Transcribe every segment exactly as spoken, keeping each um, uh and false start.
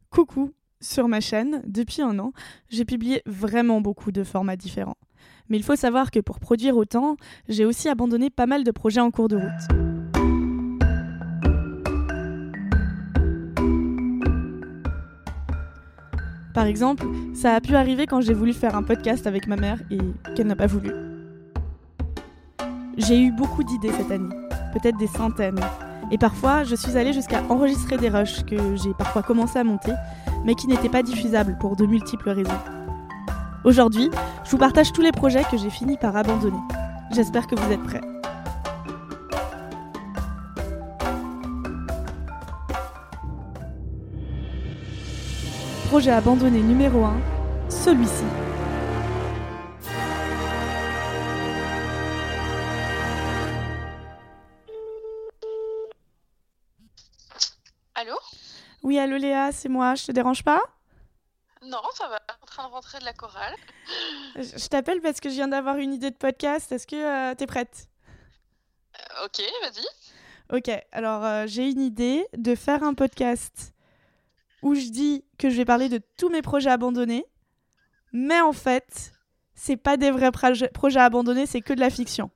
Coucou, sur ma chaîne, depuis un an, j'ai publié vraiment beaucoup de formats différents. Mais il faut savoir que pour produire autant, j'ai aussi abandonné pas mal de projets en cours de route. Par exemple, ça a pu arriver quand j'ai voulu faire un podcast avec ma mère et qu'elle n'a pas voulu. J'ai eu beaucoup d'idées cette année, peut-être des centaines. Et parfois, je suis allée jusqu'à enregistrer des rushs que j'ai parfois commencé à monter, mais qui n'étaient pas diffusables pour de multiples raisons. Aujourd'hui, je vous partage tous les projets que j'ai fini par abandonner. J'espère que vous êtes prêts. Projet abandonné numéro un, celui-ci. Allô ? Oui, allô Léa, c'est moi, je te dérange pas ? Non, ça va, en train de rentrer de la chorale. Je je t'appelle parce que je viens d'avoir une idée de podcast, est-ce que euh, t'es prête ? Euh, ok, vas-y. Ok, alors euh, j'ai une idée de faire un podcast où je dis que je vais parler de tous mes projets abandonnés, mais en fait, c'est pas des vrais proje- projets abandonnés, c'est que de la fiction.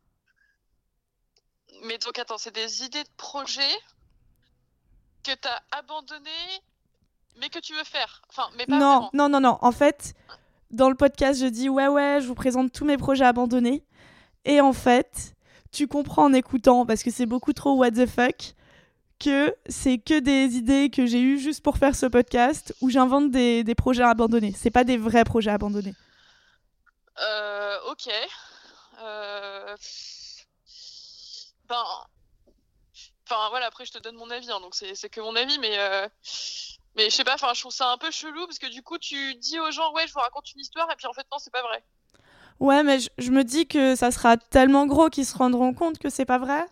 Mais donc attends, c'est des idées de projets que t'as abandonnées, mais que tu veux faire. Enfin, mais pas Non, vraiment. non, non, non. En fait, dans le podcast, je dis ouais, ouais, je vous présente tous mes projets abandonnés. Et en fait, tu comprends en écoutant, parce que c'est beaucoup trop what the fuck, que c'est que des idées que j'ai eues juste pour faire ce podcast où j'invente des, des projets abandonnés. C'est pas des vrais projets abandonnés. Euh, ok. Euh... Ben... Enfin, voilà, après, je te donne mon avis, hein, donc c'est, c'est que mon avis, mais... Euh... Mais je sais pas, enfin, je trouve ça un peu chelou, parce que du coup, tu dis aux gens, ouais, je vous raconte une histoire, et puis en fait, non, c'est pas vrai. Ouais, mais je, je me dis que ça sera tellement gros qu'ils se rendront compte que c'est pas vrai.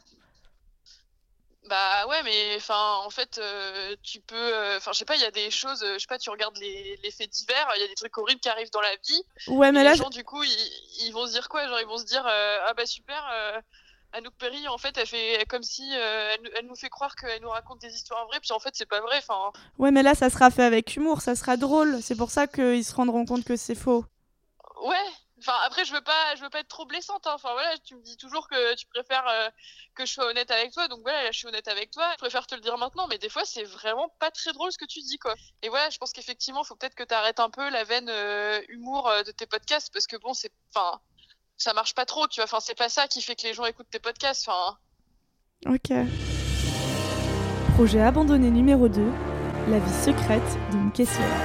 Bah ouais, mais enfin, en fait, euh, tu peux... Enfin, je sais pas, il y a des choses... euh, Je sais pas, tu regardes les, les faits divers, il y a des trucs horribles qui arrivent dans la vie, Ouais, et mais les là, gens, du coup, ils, ils vont se dire quoi? Genre, ils vont se dire, euh, ah bah super, euh, Anouk Perry, en fait, elle fait comme si... euh, elle, elle nous fait croire qu'elle nous raconte des histoires vraies, puis en fait, c'est pas vrai, enfin... ouais, mais là, ça sera fait avec humour, ça sera drôle. C'est pour ça qu'ils se rendront compte que c'est faux. Ouais, enfin après je veux pas je veux pas être trop blessante, hein. Enfin voilà, tu me dis toujours que tu préfères euh, que je sois honnête avec toi, donc voilà, là je suis honnête avec toi, je préfère te le dire maintenant, mais des fois c'est vraiment pas très drôle ce que tu dis, quoi. Et voilà, je pense qu'effectivement faut peut-être que t'arrêtes un peu la veine euh, humour euh, de tes podcasts, parce que bon, c'est enfin ça marche pas trop, tu vois, enfin c'est pas ça qui fait que les gens écoutent tes podcasts, enfin... Ok. Projet abandonné numéro deux, la vie secrète d'une caissière.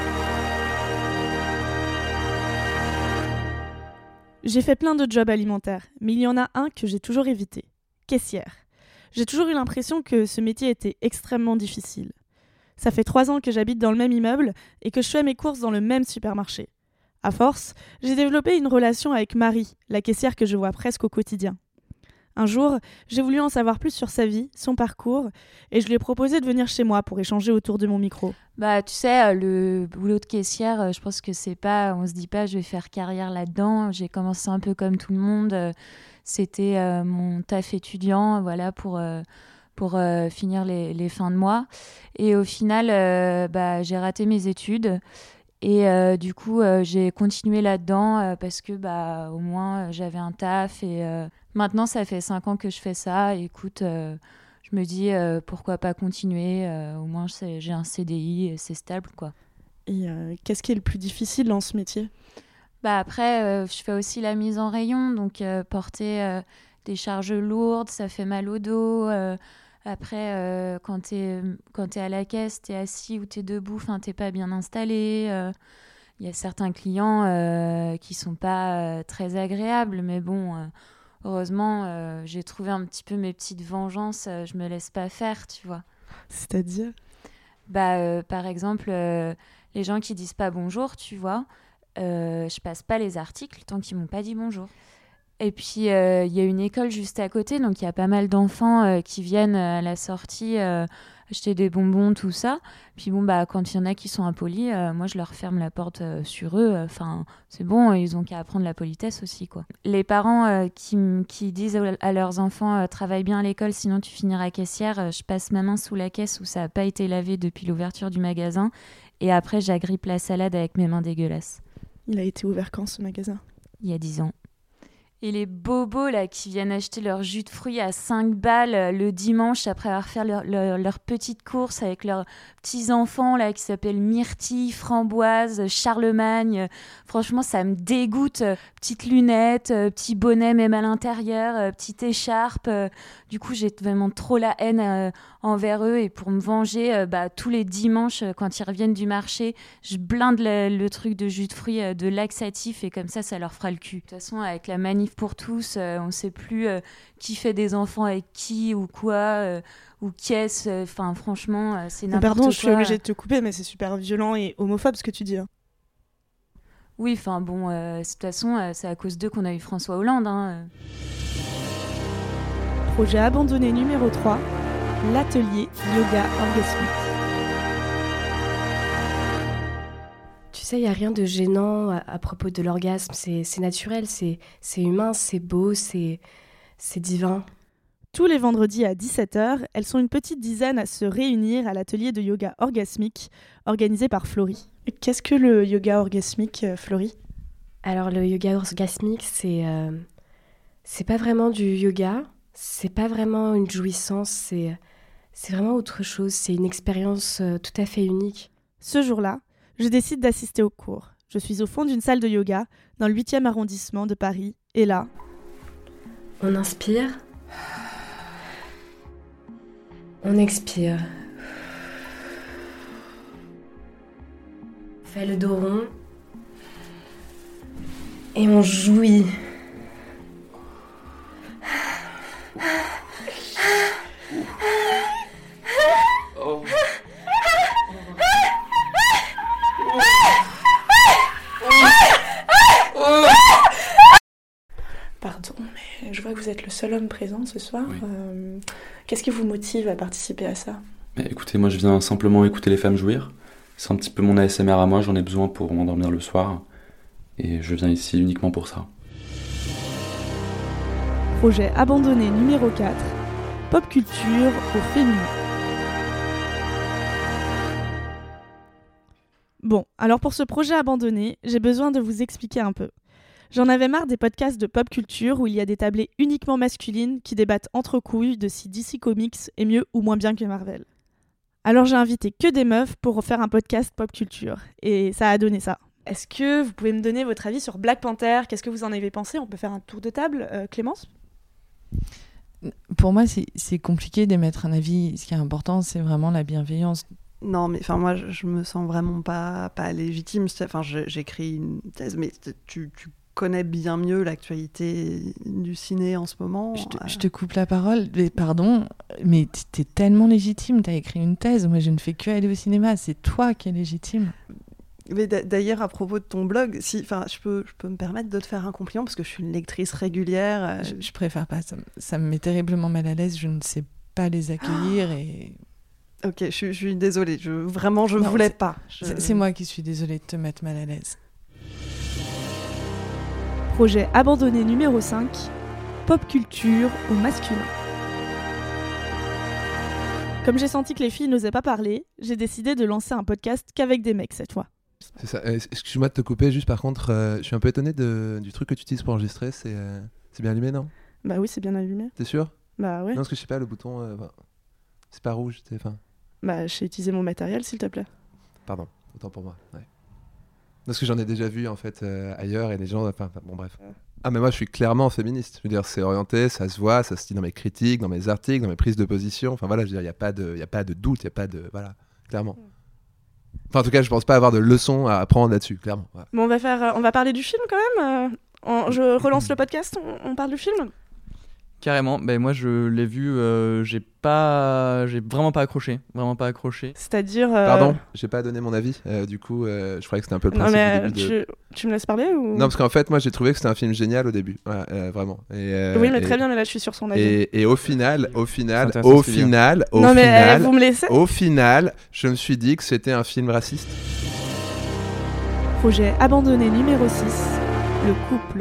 J'ai fait plein de jobs alimentaires, mais il y en a un que j'ai toujours évité, caissière. J'ai toujours eu l'impression que ce métier était extrêmement difficile. Ça fait trois ans que j'habite dans le même immeuble et que je fais mes courses dans le même supermarché. À force, j'ai développé une relation avec Marie, la caissière que je vois presque au quotidien. Un jour, j'ai voulu en savoir plus sur sa vie, son parcours, et je lui ai proposé de venir chez moi pour échanger autour de mon micro. Bah, tu sais, le boulot de caissière, euh, je pense que c'est pas, on se dit pas, je vais faire carrière là-dedans. J'ai commencé un peu comme tout le monde. euh, C'était euh, mon taf étudiant, voilà, pour euh, pour euh, finir les, les fins de mois. Et au final, euh, bah, j'ai raté mes études. Et euh, du coup, euh, j'ai continué là-dedans euh, parce que bah, au moins, euh, j'avais un taf. Et euh, maintenant, ça fait cinq ans que je fais ça. Et écoute, euh, je me dis, euh, pourquoi pas continuer euh, Au moins, c'est- j'ai un C D I et c'est stable, quoi. Et euh, qu'est-ce qui est le plus difficile dans ce métier ? Bah, après, euh, je fais aussi la mise en rayon. Donc, euh, porter euh, des charges lourdes, ça fait mal au dos. euh, Après, euh, quand t'es, quand t'es à la caisse, t'es assis ou t'es debout, enfin, t'es pas bien installé. euh, Il y a certains clients euh, qui sont pas euh, très agréables, mais bon, euh, heureusement, euh, j'ai trouvé un petit peu mes petites vengeances. euh, je me laisse pas faire, tu vois. C'est-à-dire ? Bah, euh, par exemple, euh, les gens qui disent pas bonjour, tu vois, euh, je passe pas les articles tant qu'ils m'ont pas dit bonjour. Et puis, euh, il y a une école juste à côté, donc il y a pas mal d'enfants euh, qui viennent à la sortie euh, acheter des bonbons, tout ça. Puis bon, bah, quand il y en a qui sont impolis, euh, moi, je leur ferme la porte euh, sur eux. Enfin, c'est bon, ils ont qu'à apprendre la politesse aussi, quoi. Les parents euh, qui, qui disent à leurs enfants euh, « travaille bien à l'école, sinon tu finiras caissière euh, », je passe ma main sous la caisse où ça n'a pas été lavé depuis l'ouverture du magasin. Et après, j'agrippe la salade avec mes mains dégueulasses. Il a été ouvert quand, ce magasin ? Il y a dix ans. Et les bobos là, qui viennent acheter leur jus de fruits à cinq balles euh, le dimanche après avoir fait leur, leur, leur petite course avec leurs petits-enfants là, qui s'appellent Myrtille, Framboise, Charlemagne. Euh, franchement, ça me dégoûte. Euh, petites lunettes, euh, petit bonnet même à l'intérieur, euh, petite écharpe. Euh, du coup, j'ai vraiment trop la haine euh, envers eux. Et pour me venger, euh, bah, tous les dimanches, euh, quand ils reviennent du marché, je blinde le, le truc de jus de fruits, euh, de laxatif. Et comme ça, ça leur fera le cul. De toute façon, avec la manif pour tous, euh, on ne sait plus euh, qui fait des enfants avec qui ou quoi, euh, ou qu'est-ce. Enfin, euh, franchement, euh, c'est n'importe Pardon, quoi. je suis obligée de te couper, mais c'est super violent et homophobe ce que tu dis. Hein. Oui, enfin bon, euh, de toute façon, euh, c'est à cause d'eux qu'on a eu François Hollande. Hein. Projet abandonné numéro trois, l'atelier yoga orgasmique. Tu sais, il n'y a rien de gênant à, à propos de l'orgasme. C'est, c'est naturel, c'est, c'est humain, c'est beau, c'est, c'est divin. Tous les vendredis à dix-sept heures, elles sont une petite dizaine à se réunir à l'atelier de yoga orgasmique organisé par Florie. Qu'est-ce que le yoga orgasmique, Florie ? Alors, le yoga orgasmique, c'est, euh, c'est pas vraiment du yoga, c'est pas vraiment une jouissance, c'est, c'est vraiment autre chose. C'est une expérience euh, tout à fait unique. Ce jour-là, je décide d'assister au cours. Je suis au fond d'une salle de yoga dans le huitième arrondissement de Paris. Et là... On inspire. On expire. On fait le dos rond. Et on jouit. Oh. Pardon, mais je vois que vous êtes le seul homme présent ce soir. Oui. Euh, qu'est-ce qui vous motive à participer à ça ? Mais écoutez, moi je viens simplement écouter les femmes jouir. C'est un petit peu mon A S M R à moi, j'en ai besoin pour m'endormir le soir. Et je viens ici uniquement pour ça. Projet abandonné numéro quatre, pop culture au féminin. Bon, alors pour ce projet abandonné, j'ai besoin de vous expliquer un peu. J'en avais marre des podcasts de pop culture où il y a des tablées uniquement masculines qui débattent entre couilles de si D C Comics est mieux ou moins bien que Marvel. Alors j'ai invité que des meufs pour faire un podcast pop culture, et ça a donné ça. Est-ce que vous pouvez me donner votre avis sur Black Panther ? Qu'est-ce que vous en avez pensé ? On peut faire un tour de table, euh, Clémence ? Pour moi, c'est, c'est compliqué d'émettre un avis. Ce qui est important, c'est vraiment la bienveillance. Non, mais enfin moi, je, je me sens vraiment pas pas légitime. Enfin, je, j'écris une thèse, mais tu, tu connais bien mieux l'actualité du ciné en ce moment. Je te, je te coupe la parole, mais pardon, mais t'es tellement légitime. T'as écrit une thèse. Moi, je ne fais que aller au cinéma. C'est toi qui es légitime. Mais d'ailleurs, à propos de ton blog, si, enfin, je peux, je peux me permettre de te faire un compliment parce que je suis une lectrice régulière. Euh... Je, je préfère pas. Ça, ça me met terriblement mal à l'aise. Je ne sais pas les accueillir et. Ok, je, je suis désolée. Je, vraiment, je non, voulais c'est, pas. Je... C'est, c'est moi qui suis désolée de te mettre mal à l'aise. Projet abandonné numéro cinq, pop culture au masculin. Comme j'ai senti que les filles n'osaient pas parler, j'ai décidé de lancer un podcast qu'avec des mecs cette fois. C'est ça. Euh, excuse-moi de te couper, juste par contre, euh, je suis un peu étonné de, du truc que tu utilises pour enregistrer. C'est, euh, c'est bien allumé, non ? Bah oui, c'est bien allumé. T'es sûr ? Bah ouais. Non, parce que je sais pas, le bouton, euh, bah, c'est pas rouge. C'est, fin... Bah j'ai utilisé mon matériel, s'il te plaît. Pardon, autant pour moi. Ouais. Parce que j'en ai déjà vu en fait euh, ailleurs et les gens. Enfin, bon, bref. Ah, mais moi, je suis clairement féministe. Je veux dire, c'est orienté, ça se voit, ça se dit dans mes critiques, dans mes articles, dans mes prises de position. Enfin voilà, je veux dire, il y a pas de, il y a pas de doute, il y a pas de, voilà, clairement. Enfin, en tout cas, je pense pas avoir de leçons à apprendre là-dessus, clairement. Ouais. Bon, on va faire, on va parler du film quand même. Euh, on, je relance le podcast. On, on parle du film. carrément. Ben, moi, je l'ai vu, euh, j'ai pas, j'ai vraiment pas accroché. Vraiment pas accroché. C'est-à-dire. Euh... Pardon, j'ai pas donné mon avis. Euh, du coup, euh, je croyais que c'était un peu le principe non, mais du début. De... Tu, tu me laisses parler ou... Non, parce qu'en fait, moi, j'ai trouvé que c'était un film génial au début. Voilà, euh, vraiment. Et, euh, oui, mais et... très bien, mais là, je suis sur son avis. Et, et au final, au final, au final, au non, final, mais, vous me laissez au final, je me suis dit que c'était un film raciste. Projet abandonné numéro six, le couple.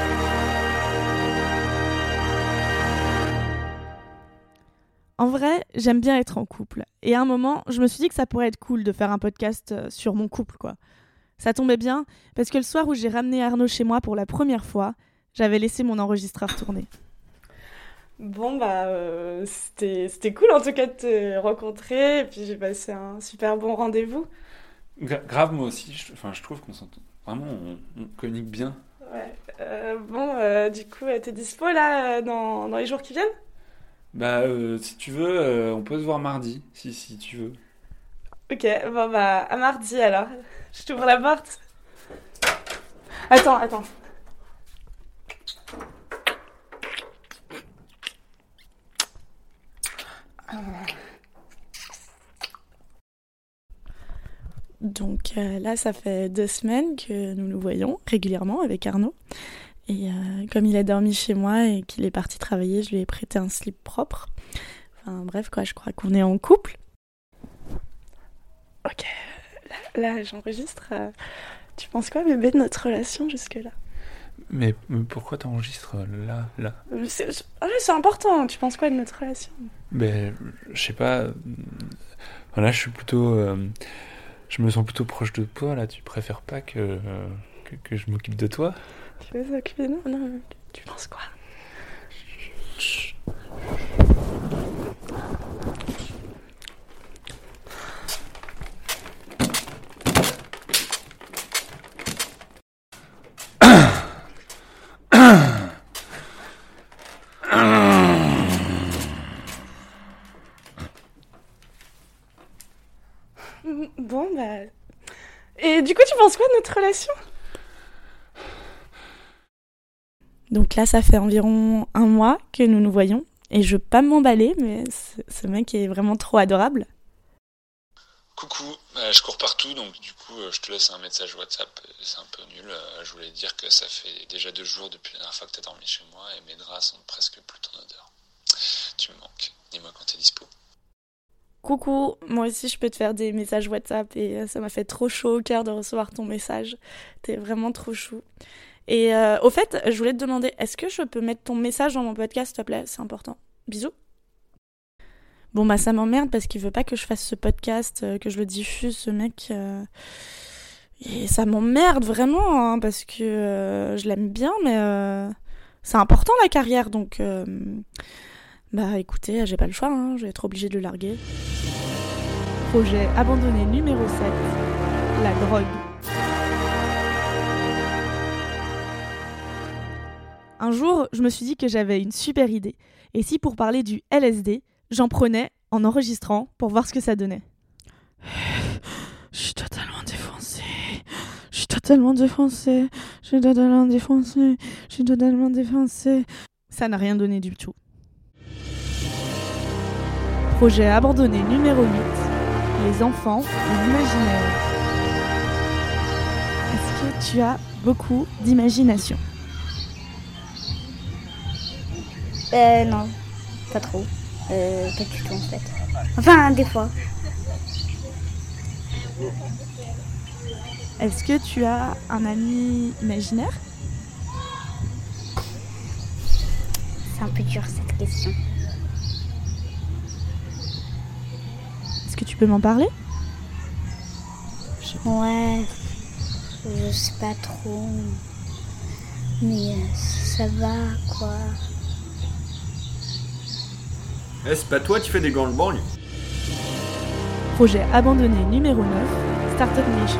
En vrai, j'aime bien être en couple. Et à un moment, je me suis dit que ça pourrait être cool de faire un podcast sur mon couple, quoi. Ça tombait bien, parce que le soir où j'ai ramené Arnaud chez moi pour la première fois, j'avais laissé mon enregistreur tourner. Bon, bah, euh, c'était, c'était cool en tout cas de te rencontrer, et puis j'ai passé un super bon rendez-vous. Gra- grave, moi aussi, je, enfin, je trouve qu'on s'entend. Vraiment, on, on communique bien. Ouais. Euh, bon, euh, du coup, t'es dispo là, dans, dans les jours qui viennent ? Bah, euh, si tu veux, euh, on peut se voir mardi, si, si tu veux. Ok, bon bah, à mardi alors. Je t'ouvre la porte. Attends, attends. Donc euh, là, ça fait deux semaines que nous nous voyons régulièrement avec Arnaud. Et euh, comme il a dormi chez moi et qu'il est parti travailler, je lui ai prêté un slip propre. Enfin bref, quoi, je crois qu'on est en couple. Ok, là, là j'enregistre. Euh, tu penses quoi, bébé, de notre relation jusque-là ? Mais, mais pourquoi t'enregistres là, là ? c'est, c'est, ah, c'est important, tu penses quoi de notre relation ? Ben, je sais pas. Là, je suis plutôt... Euh, je me sens plutôt proche de toi, là. Tu préfères pas que, euh, que, que je m'occupe de toi ? Tu veux s'occuper de nous ? Non, tu penses quoi ? Chut. Bon, bah... Et du coup, tu penses quoi de notre relation ? Donc là, ça fait environ un mois que nous nous voyons. Et je veux pas m'emballer, mais ce, ce mec est vraiment trop adorable. Coucou, euh, je cours partout, donc du coup, euh, je te laisse un message WhatsApp. C'est un peu nul. Euh, je voulais te dire que ça fait déjà deux jours depuis la dernière fois que t'as dormi chez moi et mes draps sentent presque plus ton odeur. Tu me manques. Dis-moi quand t'es dispo. Coucou, moi aussi je peux te faire des messages WhatsApp et ça m'a fait trop chaud au cœur de recevoir ton message. T'es vraiment trop chou. Et euh, au fait, je voulais te demander, est-ce que je peux mettre ton message dans mon podcast, s'il te plaît ? C'est important. Bisous. Bon bah ça m'emmerde parce qu'il veut pas que je fasse ce podcast, euh, que je le diffuse, ce mec. Euh... Et ça m'emmerde vraiment, hein, parce que euh, je l'aime bien, mais euh, c'est important la carrière, donc... Euh... Bah écoutez, j'ai pas le choix, hein, je vais être obligée de le larguer. Projet abandonné numéro sept, la drogue. Un jour, je me suis dit que j'avais une super idée. Et si pour parler du L S D, j'en prenais en enregistrant pour voir ce que ça donnait. Je suis totalement défoncée. Je suis totalement défoncée. Je suis totalement défoncée. Je suis totalement défoncée. Ça n'a rien donné du tout. Projet abandonné numéro huit, les enfants et l'imaginaire. Est-ce que tu as beaucoup d'imagination ? Euh, non, pas trop. Euh, pas du tout en fait. Enfin, des fois. Est-ce que tu as un ami imaginaire ? C'est un peu dur cette question. Est-ce que tu peux m'en parler ? Ouais, je sais pas trop. Mais euh, ça va, quoi. Eh, c'est pas toi, tu fais des gants le banlieue. Projet abandonné numéro neuf, Startup Nation.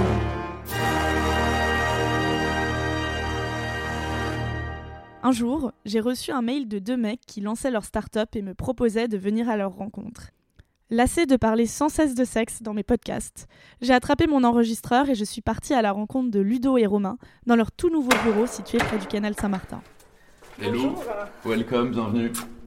Un jour, j'ai reçu un mail de deux mecs qui lançaient leur start-up et me proposaient de venir à leur rencontre. Lassée de parler sans cesse de sexe dans mes podcasts, j'ai attrapé mon enregistreur et je suis partie à la rencontre de Ludo et Romain dans leur tout nouveau bureau situé près du canal Saint-Martin. Hello, welcome, bienvenue.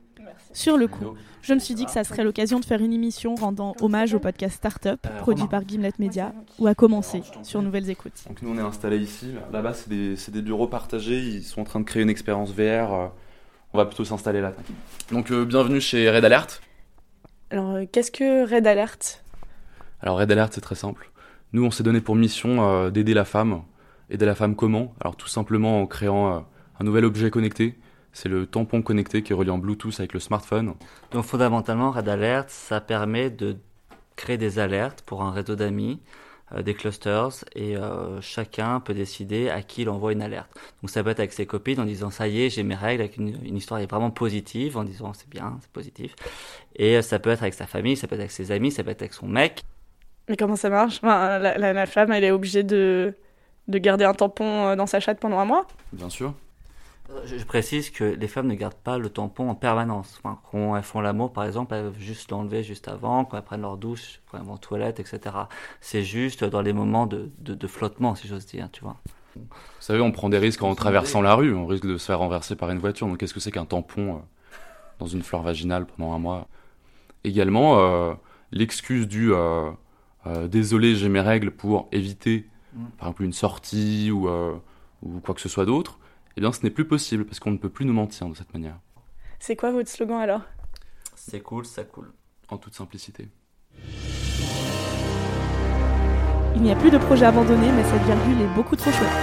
Sur le coup, je me suis dit que ça serait l'occasion de faire une émission rendant hommage au podcast Startup, Euh, produit Romain. par Gimlet Media, ou à commencer sur Nouvelles Écoutes. Donc nous on est installés ici, là-bas c'est des, c'est des bureaux partagés, ils sont en train de créer une expérience V R, euh, on va plutôt s'installer là. T'inquiète. Donc euh, bienvenue chez Red Alert. Alors euh, qu'est-ce que Red Alert ? Alors Red Alert c'est très simple, nous on s'est donné pour mission euh, d'aider la femme. Aider la femme comment ? Alors tout simplement en créant euh, un nouvel objet connecté, c'est le tampon connecté qui est relié en Bluetooth avec le smartphone. Donc fondamentalement, Red Alert, ça permet de créer des alertes pour un réseau d'amis, euh, des clusters, et euh, chacun peut décider à qui il envoie une alerte. Donc ça peut être avec ses copines en disant ça y est, j'ai mes règles, avec une, une histoire vraiment positive, en disant c'est bien, c'est positif. Et euh, ça peut être avec sa famille, ça peut être avec ses amis, ça peut être avec son mec. Mais comment ça marche ? Enfin, la, la, la femme, elle est obligée de, de garder un tampon dans sa chatte pendant un mois ? Bien sûr. Je précise que les femmes ne gardent pas le tampon en permanence. Enfin, quand elles font l'amour, par exemple, elles peuvent juste l'enlever juste avant, quand elles prennent leur douche, quand elles vont aux toilettes, et cetera. C'est juste dans les moments de, de, de flottement, si j'ose dire, tu vois. Vous savez, on prend des risques en traversant la rue, on risque de se faire renverser par une voiture. Donc qu'est-ce que c'est qu'un tampon euh, dans une fleur vaginale pendant un mois ? Également, euh, l'excuse du euh, euh, « désolé, j'ai mes règles » pour éviter, mmh. par exemple, une sortie ou, euh, ou quoi que ce soit d'autre, eh bien, ce n'est plus possible, parce qu'on ne peut plus nous mentir de cette manière. C'est quoi votre slogan, alors ? C'est cool, ça coule. En toute simplicité. Il n'y a plus de projet abandonné, mais cette virgule est beaucoup trop chouette.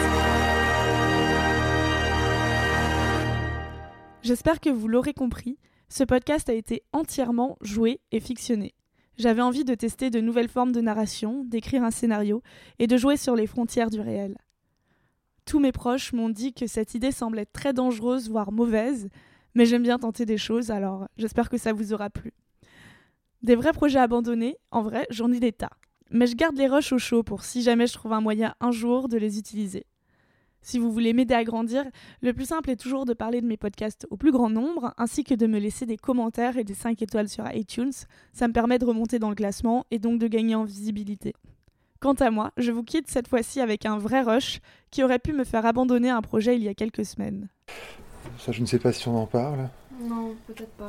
J'espère que vous l'aurez compris, ce podcast a été entièrement joué et fictionné. J'avais envie de tester de nouvelles formes de narration, d'écrire un scénario et de jouer sur les frontières du réel. Tous mes proches m'ont dit que cette idée semblait très dangereuse, voire mauvaise, mais j'aime bien tenter des choses, alors j'espère que ça vous aura plu. Des vrais projets abandonnés, en vrai, j'en ai des tas. Mais je garde les rushs au chaud pour si jamais je trouve un moyen un jour de les utiliser. Si vous voulez m'aider à grandir, le plus simple est toujours de parler de mes podcasts au plus grand nombre, ainsi que de me laisser des commentaires et des cinq étoiles sur iTunes. Ça me permet de remonter dans le classement et donc de gagner en visibilité. Quant à moi, je vous quitte cette fois-ci avec un vrai rush qui aurait pu me faire abandonner un projet il y a quelques semaines. Ça, je ne sais pas si on en parle. Non, peut-être pas.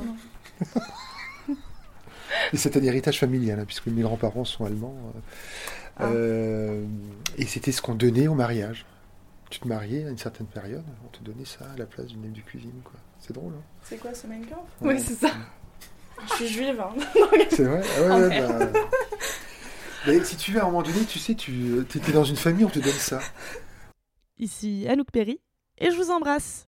Et c'est un héritage familial, hein, puisque mes grands-parents sont allemands. Euh, ah. euh, et c'était ce qu'on donnait au mariage. Tu te mariais à une certaine période, on te donnait ça à la place d'une aide de cuisine, quoi. C'est drôle, hein. C'est quoi, ce Mein Kampf ? Ouais. Oui, c'est ça. Je suis juive, hein. C'est vrai ? Ah ouais, oh, ouais, bah... Mais si tu veux, à un moment donné, tu sais, tu étais dans une famille, on te donne ça. Ici Anouk Perry, et je vous embrasse.